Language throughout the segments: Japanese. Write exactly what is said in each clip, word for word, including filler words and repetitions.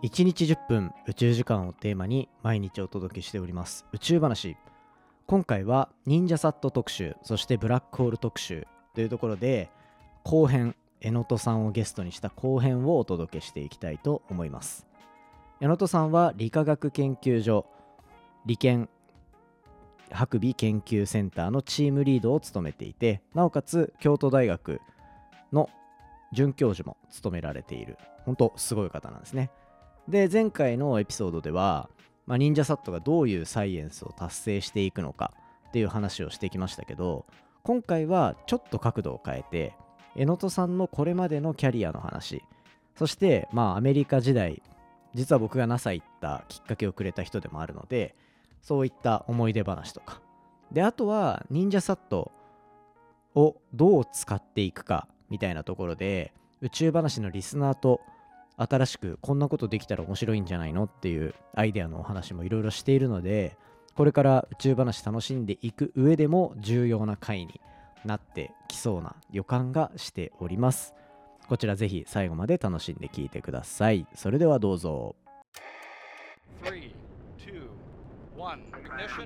いちにちじゅっぷん宇宙時間をテーマに毎日お届けしております宇宙話。今回は忍者サット特集、そしてブラックホール特集というところで後編、江野戸さんをゲストにした後編をお届けしていきたいと思います。江野戸さんは理化学研究所理研白尾研究センターのチームリードを務めていて、なおかつ京都大学の准教授も務められている本当すごい方なんですね。で、前回のエピソードでは、まあ、忍者サットがどういうサイエンスを達成していくのかっていう話をしてきましたけど、今回はちょっと角度を変えて江野戸さんのこれまでのキャリアの話、そしてまあアメリカ時代、実は僕が ナサ 行ったきっかけをくれた人でもあるので、そういった思い出話とかで、あとは忍者サットをどう使っていくかみたいなところで、宇宙話のリスナーと新しくこんなことできたら面白いんじゃないのっていうアイデアのお話もいろいろしているので、これから宇宙話楽しんでいく上でも重要な回になってきそうな予感がしております。こちらぜひ最後まで楽しんで聞いてください。それではどうぞ。 さん、に、いち、ignition.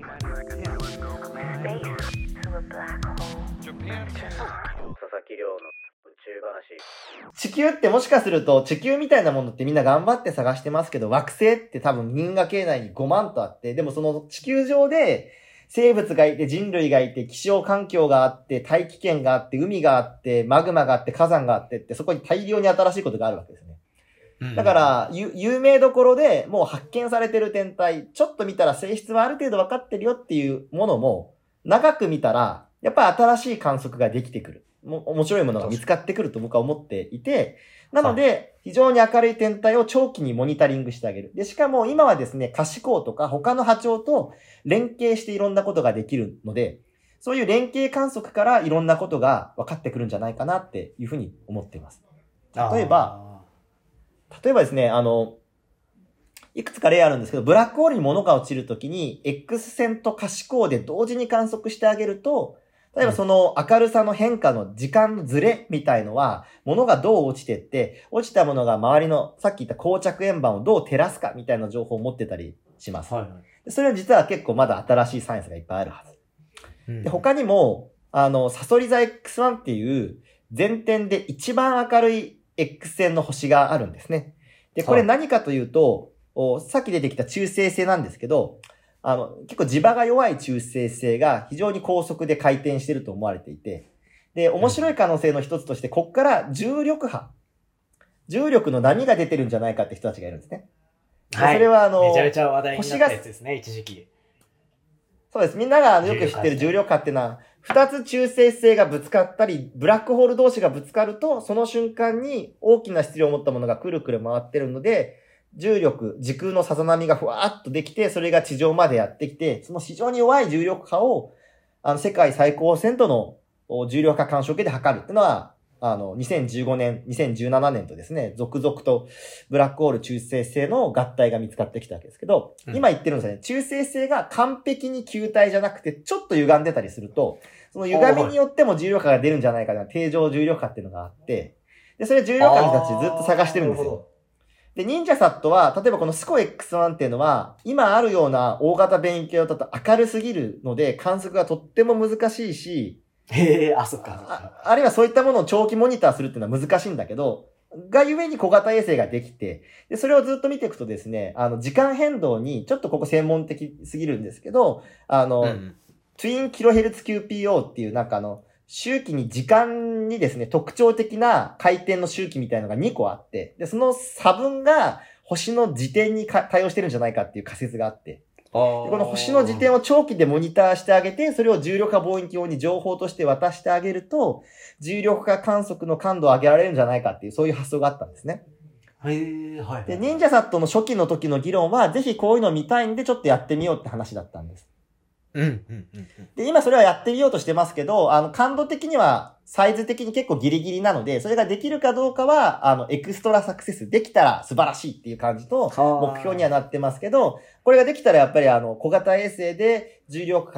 Japan. 佐々木亮の宇宙話。 地球ってもしかすると地球みたいなものってみんな頑張って探してますけど、惑星って多分銀河系内にごまんとあって、でもその地球上で生物がいて人類がいて気象環境があって大気圏があって海があってマグマがあって火山があってって、そこに大量に新しいことがあるわけですね。だから、有名どころでもう発見されてる天体、ちょっと見たら性質はある程度分かってるよっていうものも、長く見たら、やっぱり新しい観測ができてくる。も面白いものが見つかってくると僕は思っていて、なので、非常に明るい天体を長期にモニタリングしてあげる。で、しかも今はですね、可視光とか他の波長と連携していろんなことができるので、そういう連携観測からいろんなことが分かってくるんじゃないかなっていうふうに思っています。例えば、例えばですね、あの、いくつか例あるんですけど、ブラックホールに物が落ちるときに、X 線と可視光で同時に観測してあげると、例えばその明るさの変化の時間のズレみたいのは、物がどう落ちてって、落ちたものが周りの、さっき言った膠着円盤をどう照らすかみたいな情報を持ってたりします。はいはい、それは実は結構まだ新しいサイエンスがいっぱいあるはず。うん、で他にも、あの、サソリ座 エックスワン っていう全天で一番明るいX 線の星があるんですね。で、これ何かというと、はい、さっき出てきた中性星なんですけど、あの、結構磁場が弱い中性星が非常に高速で回転していると思われていて、で、面白い可能性の一つとして、こっから重力波、重力の波が出てるんじゃないかって人たちがいるんですね。 はい。 それはあの、 めちゃめちゃ話題になったやつですね、一時期。 そうです。みんながよく知ってる重力波っていうのは、二つ中性子星がぶつかったり、ブラックホール同士がぶつかると、その瞬間に大きな質量を持ったものがくるくる回ってるので、重力、時空のさざ波がふわーっとできて、それが地上までやってきて、その非常に弱い重力波を、あの、世界最高鮮度の重力波干渉計で測るっていうのは、あの、にせんじゅうごねん、にせんじゅうななねんとですね、続々とブラックホール中性子星の合体が見つかってきたわけですけど、うん、今言ってるんですよね。中性子星が完璧に球体じゃなくて、ちょっと歪んでたりすると、その歪みによっても重力波が出るんじゃないかな、定常重力波っていうのがあって、で、それ重力波の人たちずっと探してるんですよ。で、忍者サットは、例えばこのスコ エックスワン っていうのは、今あるような大型望遠鏡だと明るすぎるので、観測がとっても難しいし、 へえ、あ、そっか。 あ、あるいはそういったものを長期モニターするっていうのは難しいんだけど、がゆえに小型衛星ができて、で、それをずっと見ていくとですね、あの、時間変動に、ちょっとここ専門的すぎるんですけど、あの、うん、ツインキロヘルツ キューピーオー っていうなんかあの、周期に時間にですね、特徴的な回転の周期みたいなのがにこあって、で、その差分が星の自転に対応してるんじゃないかっていう仮説があって、でこの星の自転を長期でモニターしてあげて、それを重力波望遠鏡に情報として渡してあげると、重力波観測の感度を上げられるんじゃないかっていう、そういう発想があったんですね。 へー、はい。 で、忍者サットの初期の時の議論は、ぜひこういうのを見たいんで、ちょっとやってみようって話だったんです。 うん、うん、うん。 で、今それはやってみようとしてますけど、あの、感度的には、サイズ的に結構ギリギリなので、それができるかどうかは、あの、エクストラサクセスできたら素晴らしいっていう感じと、目標にはなってますけど、これができたらやっぱりあの、小型衛星で重力波の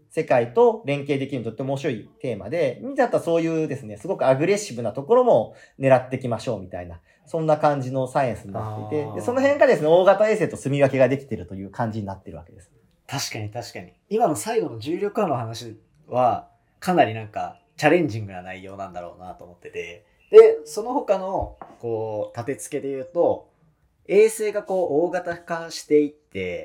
世界と連携できるのとっても面白いテーマで、見ちゃったらそういうですね、すごくアグレッシブなところも狙っていきましょうみたいな、そんな感じのサイエンスになっていて、でその辺がですね、大型衛星と住み分けができているという感じになっているわけです。 確かに確かに。今の最後の重力波の話は、かなりなんかチャレンジングな内容なんだろうなと思ってて、で、その他の、こう、立て付けで言うと、衛星がこう、大型化していって、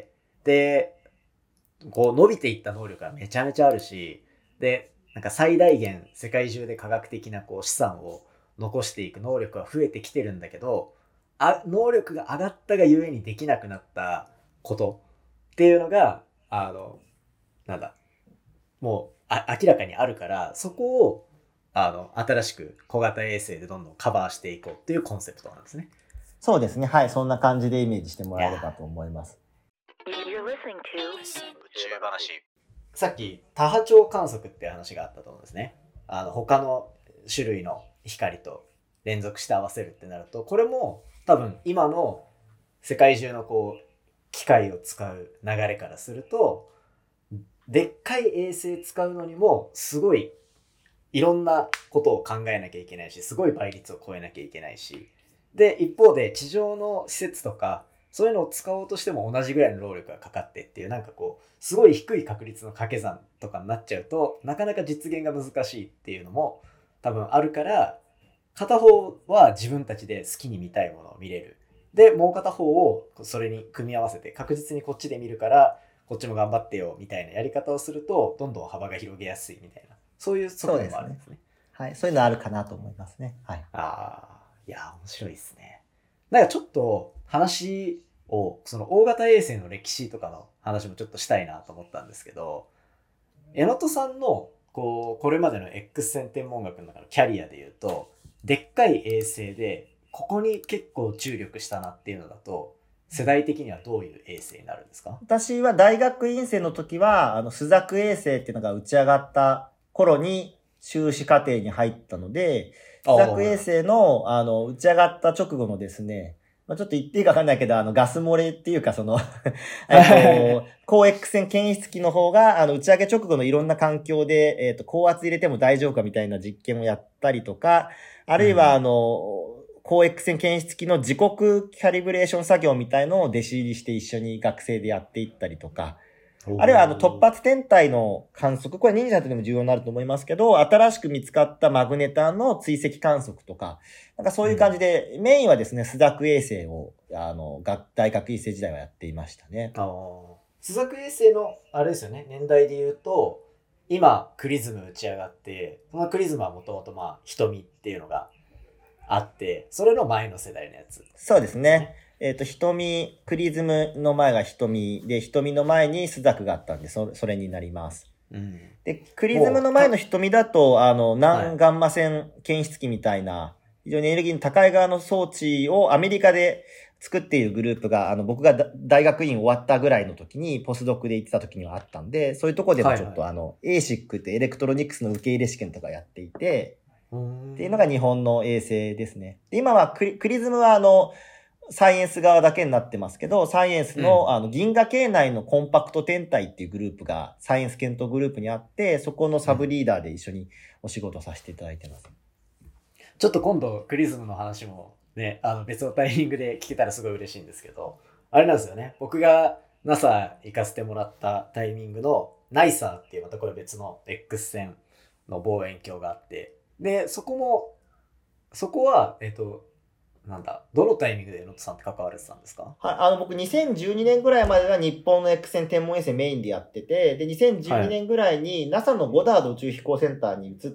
で、こう、伸びていった能力がめちゃめちゃあるし、で、なんか最大限世界中で科学的なこう資産を残していく能力は増えてきてるんだけど、あ、能力が上がったがゆえにできなくなったことっていうのが、あの、なんだ、もうあ明らかにあるから、そこを、あの、新しく小型衛星でどんどんカバーしていこうっていうコンセプトなんですね。 そうですね。はい。そんな感じでイメージしてもらえればと思います。 You're listening to 宇宙話。 さっき多波長観測っていう話があったと思うんですね。あの、他の種類の光と連続して合わせるってなると、これも多分今の世界中のこう、機械を使う流れからすると、でっかい衛星使うのにもすごいいろんなことを考えなきゃいけないし、すごい倍率を超えなきゃいけないし、で、一方で地上の施設とか、そういうのを使おうとしても同じぐらいの労力がかかってっていう、なんかこう、すごい低い確率の掛け算とかになっちゃうと、なかなか実現が難しいっていうのも多分あるから、片方は自分たちで好きに見たいものを見れる。で、もう片方をそれに組み合わせて、確実にこっちで見るから、こっちも頑張ってよみたいなやり方をすると、どんどん幅が広げやすいみたいな。そういう側面もあるんですね。 はい。そういうのあるかなと思いますね。はい。 ああ、いや、面白いですね。なんかちょっと話を、その大型衛星の歴史とかの話もちょっとしたいなと思ったんですけど、江本さんのこうこれまでの X 線天文学の中のキャリアでいうと、でっかい衛星でここに結構注力したなっていうのだと、世代的にはどういう衛星になるんですか？ 私は大学院生の時は、あの、スザク衛星っていうのが打ち上がった頃に修士課程に入ったので、スザク衛星の、あの、打ち上がった直後のですね、まあ、ちょっと言っていいかわかんないけど、あの、ガス漏れっていうか、その、えっと、高 X 線検出器の方が、あの、打ち上げ直後のいろんな環境で、えっと、高圧入れても大丈夫かみたいな実験をやったりとか、あるいは、あの、高 X 線検出器の自国キャリブレーション作業みたいのを弟子入りして一緒に学生でやっていったりとか、あるいはあの突発天体の観測、これ忍者でも重要になると思いますけど、新しく見つかったマグネタンの追跡観測とか、なんかそういう感じで、うん、メインはですね、スザク衛星を、あの、大学院生時代はやっていましたね。 ああ。スザク衛星の、あれですよね、年代で言うと、今、クリズム打ち上がって、そのクリズムはもともとまあ、瞳っていうのがあって、それの前の世代のやつ。 そうですね。えっと、瞳、クリズムの前が瞳で、瞳の前にスザクがあったんで、そそれになります。うん、で、クリズムの前の瞳だと、あの、南ガンマ線検出器みたいな、非常にエネルギーの高い側の装置をアメリカで作っているグループが、あの、僕が大学院終わったぐらいの時に、ポスドクで行ってた時にはあったんで、そういうところでもちょっと、はいはい、あの、エーシック ってエレクトロニクスの受け入れ試験とかやっていて、っていうのが日本の衛星ですね。で今はクリ、クリズムはあの、サイエンス側だけになってますけど、サイエンスの、うん、あの、銀河系内のコンパクト天体っていうグループが、サイエンス検討グループにあって、そこのサブリーダーで一緒にお仕事させていただいてます。 ちょっと今度、クリズムの話もね、あの、別のタイミングで聞けたらすごい嬉しいんですけど、あれなんですよね。僕が ナサ 行かせてもらったタイミングの ナイサー っていうまたこれ別の X 線の望遠鏡があって、で、そこも、そこは、えっと、なんだ、どのタイミングで江本さんって関われてたんですか？ はい、あの、僕にせんじゅうにねんぐらいまでは日本の X 線天文衛星メインでやってて、で、にせんじゅうにねんぐらいに ナサ のゴダード宇宙飛行センターに移って、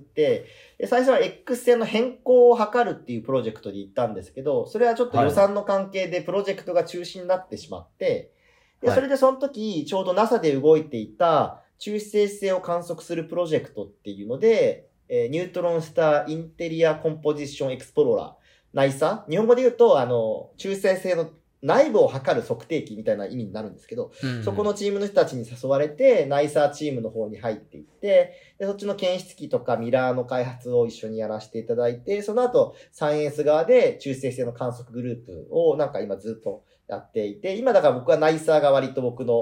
で最初は X 線の変更を図るっていうプロジェクトで行ったんですけど、それはちょっと予算の関係でプロジェクトが中止になってしまって、で、それでその時、ちょうど ナサ で動いていた中性子星を観測するプロジェクトっていうので、えー、ニュートロンスターインテリアコンポジションエクスプローラー、ナイサ、日本語で言うと、あの、中性星の内部を測る測定器みたいな意味になるんですけど、うんうん、そこのチームの人たちに誘われて、ナイサーチームの方に入っていって、で、そっちの検出器とかミラーの開発を一緒にやらせていただいて、その後、サイエンス側で中性星の観測グループをなんか今ずっとやっていて、今だから僕はナイサーが割と僕の、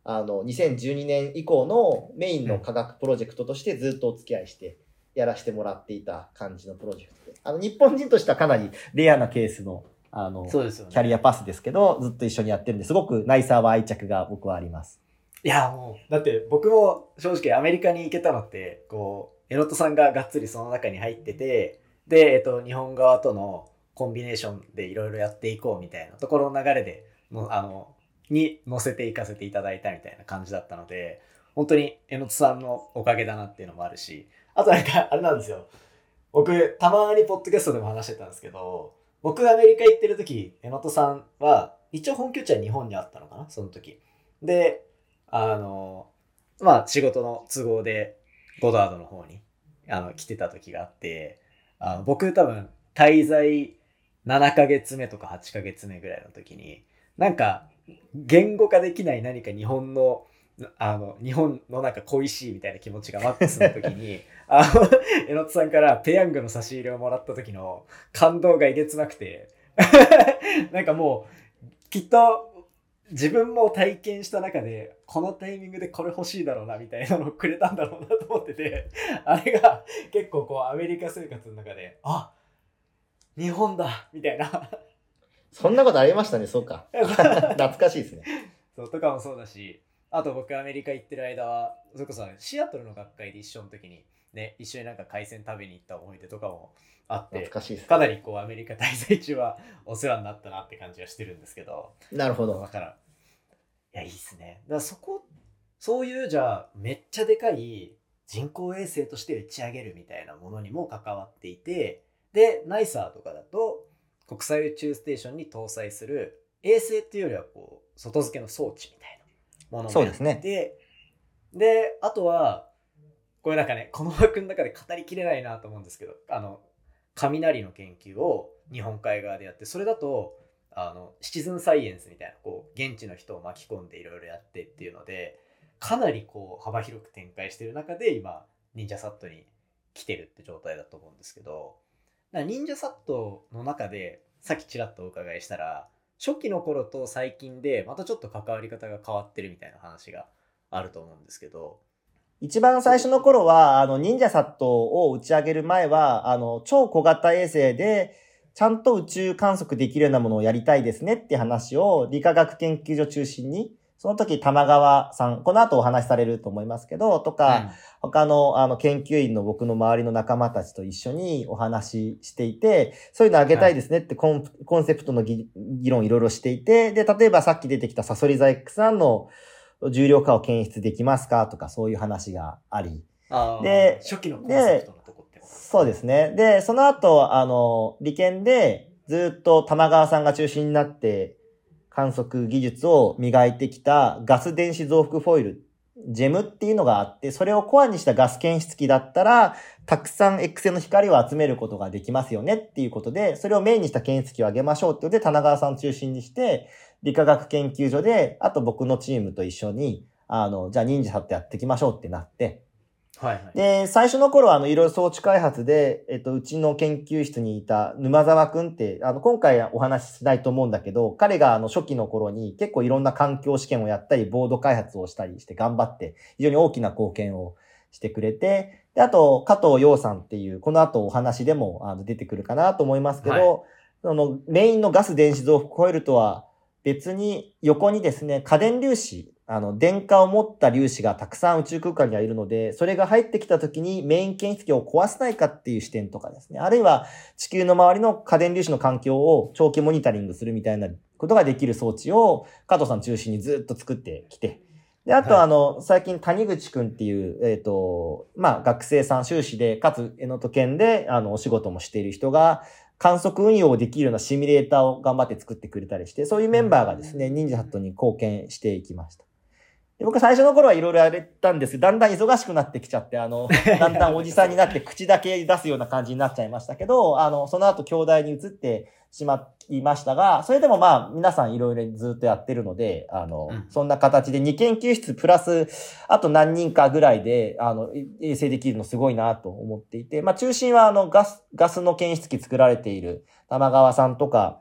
あの、にせんじゅうにねん以降のメインの科学プロジェクトとしてずっとお付き合いしてやらせてもらっていた感じのプロジェクトで。あの、日本人としてはかなりレアなケースの、あの、 そうですよね。 キャリアパスですけど、ずっと一緒にやってるんで、すごくナイサーは愛着が僕はあります。 いや、もう、だって僕も正直アメリカに行けたのって、こう、エノットさんががっつりその中に入ってて、で、えっと、日本側とのコンビネーションでいろいろやっていこうみたいなところの流れで、もうあの、に乗せていかせていただいたみたいな感じだったので、本当にエノットさんのおかげだなっていうのもあるし、あとなんか、あれなんですよ。僕、たまにポッドキャストでも話してたんですけど、僕がアメリカ行ってる時、エノットさんは、一応本拠地は日本にあったのかな、その時。で、あの、まあ仕事の都合でゴダードの方にあの来てた時があって、あの僕多分滞在ななかげつめとかはちかげつめぐらいの時に、なんか言語化できない何か日本の、あの、日本のなんか恋しいみたいな気持ちがマックスの時に、あの、エノットさんからペヤングの差し入れをもらった時の感動がえげつなくて、なんかもう、きっと、自分も体験した中でこのタイミングでこれ欲しいだろうなみたいなのをくれたんだろうなと思ってて、あれが結構こうアメリカ生活の中で、あ、日本だみたいな。 そんなことありましたね。そうか。懐かしいですね。 そうとかもそうだし、あと僕アメリカ行ってる間はそれこそシアトルの学会で一緒の時にね、一緒になんか海鮮食べに行った思い出とかもあって、 懐かしいですね。 かなりこうアメリカ滞在中はお世話になったなって感じはしてるんですけど。 なるほど。 だから、いや、いいっすね。だからそこ、そういうじゃあめっちゃでかい人工衛星として打ち上げるみたいなものにも関わっていて、で、ナイサーとかだと国際宇宙ステーションに搭載する衛星っていうよりはこう外付けの装置みたいなものもやって、 そうですね。 で、あとは、これなんかね、この枠の中で語りきれないなと思うんですけど、あの、雷の研究を日本海側でやって、それだと、あの、シチズンサイエンスみたいな、こう、現地の人を巻き込んでいろいろやってっていうので、かなりこう、幅広く展開している中で、今、忍者サットに来てるって状態だと思うんですけど、忍者サットの中で、さっきちらっとお伺いしたら、初期の頃と最近で、またちょっと関わり方が変わってるみたいな話があると思うんですけど、 一番最初の頃は、あの、忍者サットを打ち上げる前は、あの、超小型衛星で、ちゃんと宇宙観測できるようなものをやりたいですねって話を理化学研究所中心に、その時玉川さん、この後お話しされると思いますけど、とか、うん、他のあの研究員の僕の周りの仲間たちと一緒にお話ししていて、そういうのあげたいですねってコン、はい、コンセプトの議論いろいろしていて、で、例えばさっき出てきたサソリ座 エックスワン の重量化を検出できますかとかそういう話があり。 あで、 初期のコンセプトのとこってこと。 そうですね。で、その後、あの、理研でずっと玉川さんが中心になって観測技術を磨いてきたガス電子増幅フォイル、ジェムっていうのがあって、それをコアにしたガス検出器だったら、たくさん X 線の光を集めることができますよねっていうことで、それをメインにした検出器を上げましょうっていうので、棚川さん中心にして、理化学研究所で、あと僕のチームと一緒に、あの、じゃあ忍者さってやっていきましょうってなって、 はいはい。 で、最初の頃はあの、いろいろ装置開発で、えっと、うちの研究室にいた沼沢くんって、あの、今回お話ししないと思うんだけど、彼があの、初期の頃に結構いろんな環境試験をやったり、ボード開発をしたりして頑張って、非常に大きな貢献をしてくれて、で、あと、加藤陽さんっていう、この後お話でもあの出てくるかなと思いますけど、はい、その、メインのガス電子増幅コイルとは別に横にですね、過電粒子、あの、電荷を持った粒子がたくさん宇宙空間にはいるので、それが入ってきた時にメイン検出器を壊せないかっていう視点とかですね。あるいは地球の周りの過電粒子の環境を長期モニタリングするみたいなことができる装置を加藤さん中心にずっと作ってきて。で、あとあの、最近谷口くんっていう、えっと、まあ、学生さん修士で、かつ、エノト研で、あの、お仕事もしている人が、観測運用できるようなシミュレーターを頑張って作ってくれたりして、そういうメンバーがですね、忍者ハットに貢献していきました。で僕最初の頃はいろいろやれたんですけど、だんだん忙しくなってきちゃって、あの、だんだんおじさんになって口だけ出すような感じになっちゃいましたけど、あの、その後兄弟に移ってしまいましたが、それでもまあ皆さんいろいろずっとやってるので、あの、うん、そんな形でに研究室プラス、あと何人かぐらいで、あの、衛星できるのすごいなと思っていて、まあ中心はあのガス、ガスの検出器作られている玉川さんとか、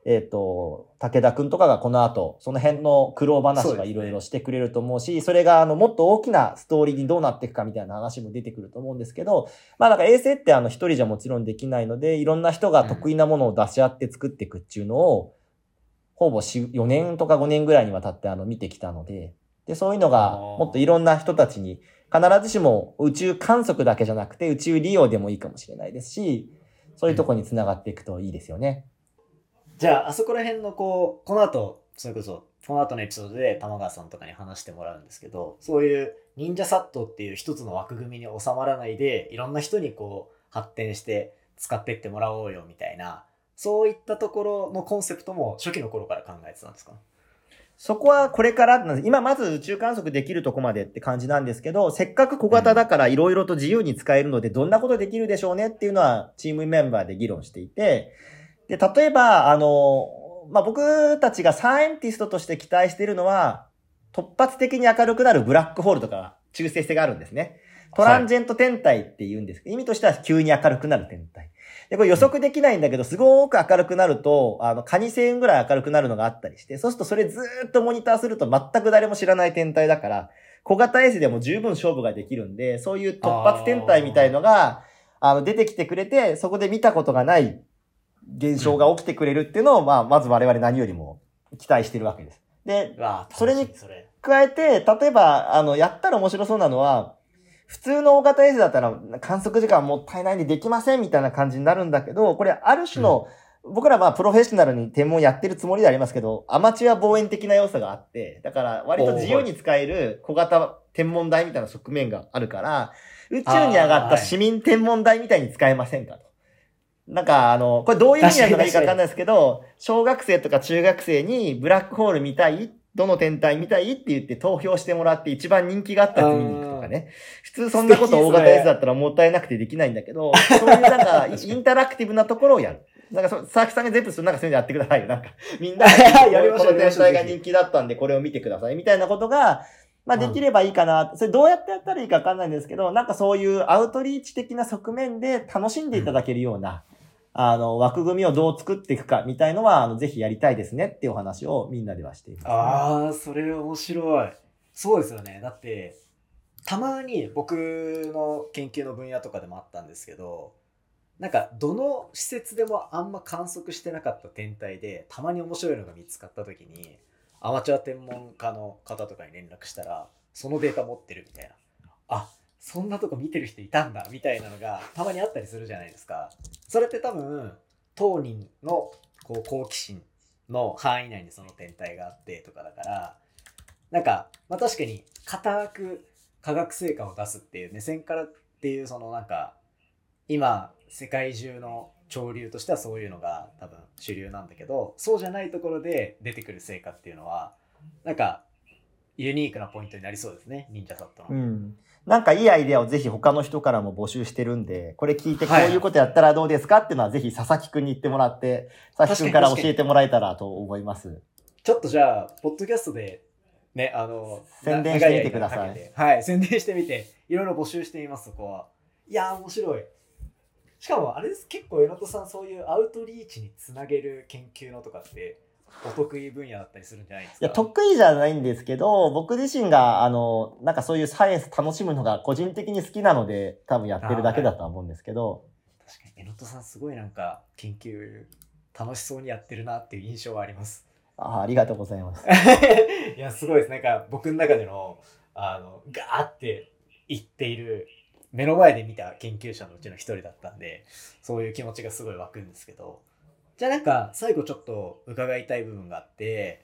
えっと、武田くんとかがこの後、その辺の苦労話はいろいろしてくれると思うし、それがあの、もっと大きなストーリーにどうなっていくかみたいな話も出てくると思うんですけど、まあなんか衛星ってあの、一人じゃもちろんできないので、いろんな人が得意なものを出し合って作っていくっていうのを、ほぼよねんとかごねんぐらいにわたってあの、見てきたので、で、そういうのがもっといろんな人たちに、必ずしも宇宙観測だけじゃなくて宇宙利用でもいいかもしれないですし、そういうところにつながっていくといいですよね。 じゃあ、あそこら辺のこう、この後、それこそ、この後のエピソードで玉川さんとかに話してもらうんですけど、そういう忍者サットっていう一つの枠組みに収まらないで、いろんな人にこう、発展して使っていってもらおうよみたいな、そういったところのコンセプトも初期の頃から考えてたんですか？ そこはこれからなんです、今まず宇宙観測できるとこまでって感じなんですけど、せっかく小型だからいろいろと自由に使えるので、どんなことできるでしょうねっていうのはチームメンバーで議論していて、で、例えば、あの、まあ、僕たちがサイエンティストとして期待しているのは、突発的に明るくなるブラックホールとか中性性があるんですね。トランジェント天体って言うんですけど、はい、意味としては急に明るくなる天体。で、これ予測できないんだけど、すごく明るくなると、あの、カニ星雲ぐらい明るくなるのがあったりして、そうするとそれずーっとモニターすると全く誰も知らない天体だから、小型衛星でも十分勝負ができるんで、そういう突発天体みたいのが、あの、出てきてくれて、そこで見たことがない現象が起きてくれるっていうのを、まあ、まず我々何よりも期待してるわけです。で、それに加えて、例えば、あの、やったら面白そうなのは、普通の大型衛星だったら観測時間もったいないんでできませんみたいな感じになるんだけど、これある種の、うん、僕らはプロフェッショナルに天文やってるつもりでありますけど、アマチュア望遠的な要素があって、だから割と自由に使える小型天文台みたいな側面があるから、宇宙に上がった市民天文台みたいに使えませんかと。なんか、あの、これどういう意味なのかいいかわかんないですけど、小学生とか中学生にブラックホール見たい、どの天体見たいって言って投票してもらって一番人気があったやつ見に行くとかね。普通そんなこと大型やつだったらもったいなくてできないんだけど、そういうなんか、インタラクティブなところをやる。なんかそ、佐々木さんが全部なんかそういうのやってくださいよ。なんか、みんな、やりましょう。この天体が人気だったんでこれを見てください。みたいなことが、まあできればいいかな。それどうやってやったらいいかわかんないんですけど、なんかそういうアウトリーチ的な側面で楽しんでいただけるような、あの、枠組みをどう作っていくかみたいのは、あの、ぜひやりたいですねっていうお話をみんなではしています、ね。 ああ、それ面白い。そうですよね。だって、たまに僕の研究の分野とかでもあったんですけど、なんか、どの施設でもあんま観測してなかった天体で、たまに面白いのが見つかった時に、アマチュア天文家の方とかに連絡したら、そのデータ持ってるみたいな。あ、そんなとこ見てる人いたんだみたいなのがたまにあったりするじゃないですか。それって多分当人のこう好奇心の範囲内にその天体があってとかだから、なんか、まあ、確かに固く科学成果を出すっていう目線からっていう、そのなんか今世界中の潮流としてはそういうのが多分主流なんだけど、そうじゃないところで出てくる成果っていうのはなんかユニークなポイントになりそうですね、忍者サットの。 うん。なんかいいアイデアをぜひ他の人からも募集してるんで、これ聞いてこういうことやったらどうですかっていうのはぜひ佐々木くんに言ってもらって、佐々木くんから教えてもらえたらと思います。 ちょっとじゃあ、ポッドキャストでね、あの、 宣伝してみてください。 はい、宣伝してみて、いろいろ募集してみます、そこは。いやー、面白い。しかもあれです、結構榎戸さんそういうアウトリーチにつなげる研究のとかってお得意分野だったりするんじゃないですか？ いや、得意じゃないんですけど、僕自身が、あの、なんかそういうサイエンス楽しむのが個人的に好きなので、多分やってるだけだとは思うんですけど。 確かに、榎戸さんすごいなんか研究楽しそうにやってるなっていう印象はあります。 ああ、ありがとうございます。 いや、すごいです。なんか僕の中での、あの、ガーって言っている、目の前で見た研究者のうちの一人だったんで、そういう気持ちがすごい湧くんですけど、じゃあなんか最後ちょっと伺いたい部分があって、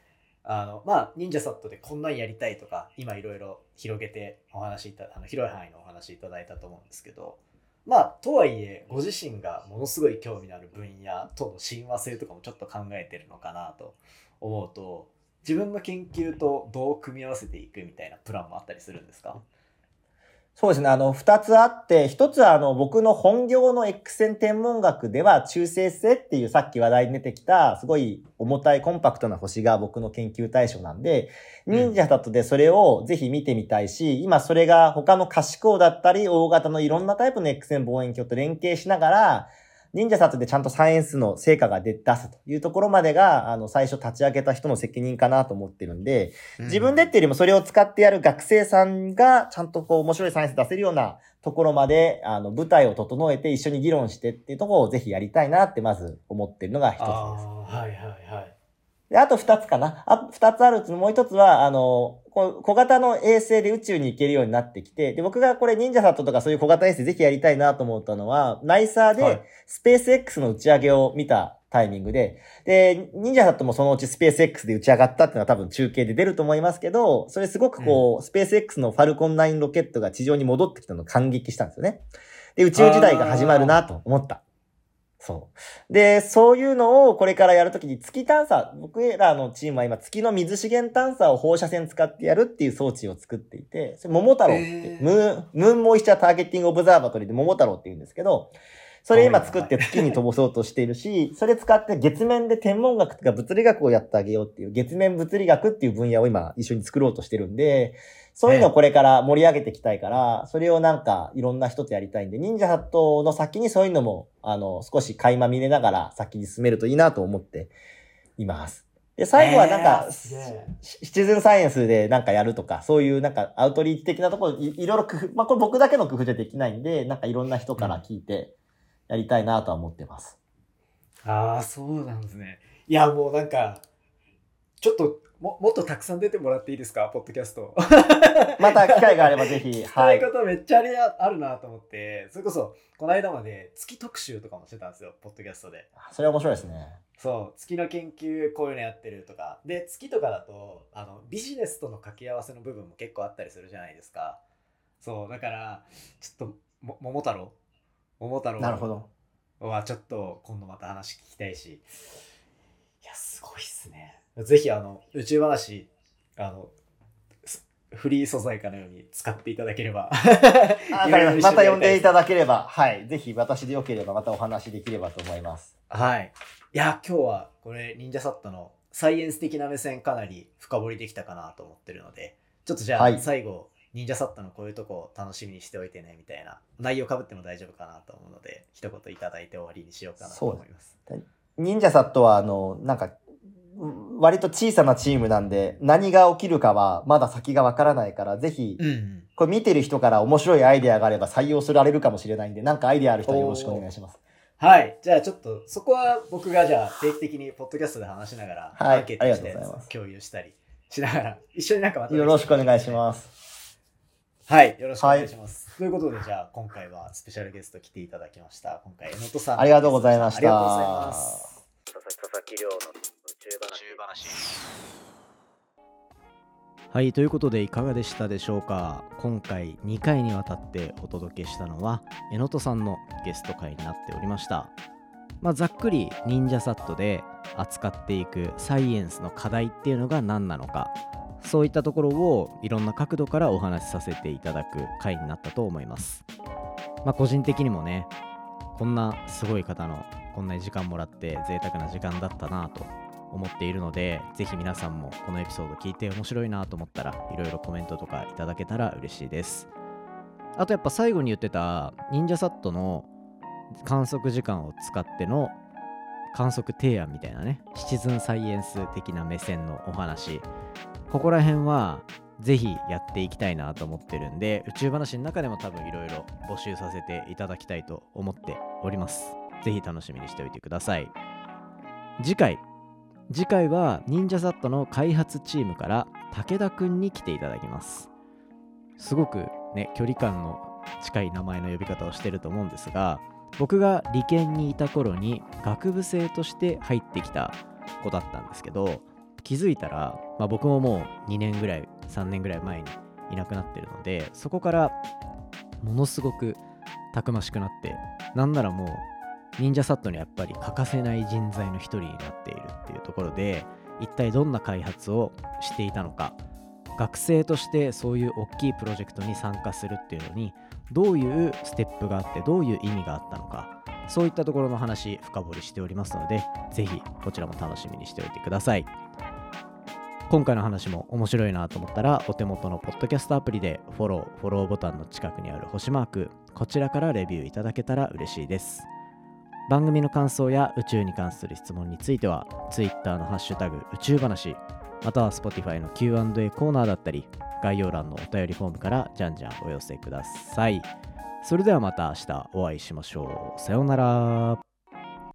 あのまあ忍者サットでこんなんやりたいとか今いろいろ広げてお話いたあの広い範囲のお話いただいたと思うんですけど、まあとはいえご自身がものすごい興味のある分野との親和性とかもちょっと考えてるのかなと思うと、自分の研究とどう組み合わせていくみたいなプランもあったりするんですか？ そうですね。あの、二つあって、一つはあの、僕の本業の X 線天文学では中性子っていうさっき話題に出てきた、すごい重たいコンパクトな星が僕の研究対象なんで、忍者だとでそれをぜひ見てみたいし、今それが他の可視光だったり、大型のいろんなタイプの X 線望遠鏡と連携しながら、 忍者サットでちゃんとサイエンスの成果が出出すというところまでが、あの、最初立ち上げた人の責任かなと思ってるんで、自分でっていうよりもそれを使ってやる学生さんが、ちゃんとこう、面白いサイエンス出せるようなところまで、あの、舞台を整えて一緒に議論してっていうところをぜひやりたいなってまず思ってるのが一つです。 あはいはいはい。 で、あと二つかな。あ、二つあるうちのもう一つは、あの、こ小型の衛星で宇宙に行けるようになってきて、で、僕がこれ忍者サットとかそういう小型衛星ぜひやりたいなと思ったのは、ナイサーでスペース X の打ち上げを見たタイミングで、で、忍者サットもそのうちスペース X で打ち上がったっていうのは多分中継で出ると思いますけど、それすごくこう、うん、スペース X のファルコンナインロケットが地上に戻ってきたのを感激したんですよね。で、宇宙時代が始まるなと思った。そう。で、そういうのをこれからやるときに月探査、僕らのチームは今月の水資源探査を放射線使ってやるっていう装置を作っていて、それ桃太郎って、えー、ムーン、ムーンモイスチャーターゲッティングオブザーバトリーで桃太郎って言うんですけど、それ今作って月に飛ばそうとしているし、それ使って月面で天文学とか物理学をやってあげようっていう月面物理学っていう分野を今一緒に作ろうとしてるんで、そういうのをこれから盛り上げていきたいから、それをなんかいろんな人とやりたいんで、忍者ハットの先にそういうのも、あの、少し垣間見れながら先に進めるといいなと思っています。で、最後はなんか、シチズンサイエンスでなんかやるとか、そういうなんかアウトリーチ的なところい、いろいろ工夫、まあこれ僕だけの工夫じゃできないんで、なんかいろんな人から聞いてやりたいなとは思ってます。 うん、ああ、そうなんですね。いや、もうなんか、ちょっと、も, もっとたくさん出てもらっていいですか、ポッドキャスト。 また機会があればぜひ。 はい。そういうことめっちゃあれあるなと思って、それこそ、この間まで月特集とかもしてたんですよ、ポッドキャストで。 それは面白いですね。 そう、月の研究こういうのやってるとか。で、月とかだと、あの、ビジネスとの掛け合わせの部分も結構あったりするじゃないですか。そう、だから、ちょっと、も、桃太郎桃太郎なるほど。 はちょっと今度また話聞きたいし。いや、すごいっすね。ぜひあの宇宙話あのフリー素材かのように使っていただければあまた呼んでいただければ、はい、ぜひ私でよければまたお話できればと思います。 はい。いや今日はこれ忍者サットのサイエンス的な目線かなり深掘りできたかなと思ってるので、ちょっとじゃあ、はい、最後忍者サットのこういうとこを楽しみにしておいてねみたいな内容かぶっても大丈夫かなと思うので、一言いただいて終わりにしようかなと思います。 忍者サットはあのなんか割と小さなチームなんで、何が起きるかはまだ先がわからないから、ぜひ、これ見てる人から面白いアイデアがあれば採用されるかもしれないんで、なんかアイデアある人はよろしくお願いします。 はい。じゃあちょっと、そこは僕がじゃあ定期的にポッドキャストで話しながら、 はい、 アンケートして共有したりしながら、一緒になんかまた。 よろしくお願いします。 はい。よろしくお願いします。はい、ということで、じゃあ今回はスペシャルゲスト来ていただきました。今回、えのとさん。 ありがとうございました。ありがとうございます。 佐々木亮の宇宙話。 はい、ということでいかがでしたでしょうか。今回にかいにわたってお届けしたのはえのとさんのゲスト会になっておりました。まあ、ざっくり忍者サットで扱っていくサイエンスの課題っていうのが何なのか、そういったところをいろんな角度からお話しさせていただく回になったと思います。まあ、個人的にもね、こんなすごい方のこんな時間もらって贅沢な時間だったなと思っているので、ぜひ皆さんもこのエピソード聞いて面白いなと思ったらいろいろコメントとかいただけたら嬉しいです。あとやっぱ最後に言ってた忍者サットの観測時間を使っての観測提案みたいなね、シチズンサイエンス的な目線のお話、ここら辺はぜひやっていきたいなと思ってるんで、宇宙話の中でも多分いろいろ募集させていただきたいと思っております。ぜひ楽しみにしておいてください。次回次回は忍者サットの開発チームから武田くんに来ていただきます。すごくね、距離感の近い名前の呼び方をしてると思うんですが、僕が理研にいた頃に学部生として入ってきた子だったんですけど、気づいたら、まあ、僕ももうにねんぐらいさんねんぐらい前にいなくなってるので、そこからものすごくたくましくなって、なんならもう忍者サットにやっぱり欠かせない人材の一人になっているっていうところで、一体どんな開発をしていたのか、学生としてそういう大きいプロジェクトに参加するっていうのにどういうステップがあって、どういう意味があったのか、そういったところの話深掘りしておりますので、ぜひこちらも楽しみにしておいてください。今回の話も面白いなと思ったら、お手元のポッドキャストアプリでフォローフォローボタンの近くにある星マーク、こちらからレビューいただけたら嬉しいです。 番組の感想や宇宙に関する質問については Twitter のハッシュタグ宇宙話、または Spotify の キューアンドエー コーナーだったり概要欄のお便りフォームからじゃんじゃんお寄せください。それではまた明日お会いしましょう。さようなら。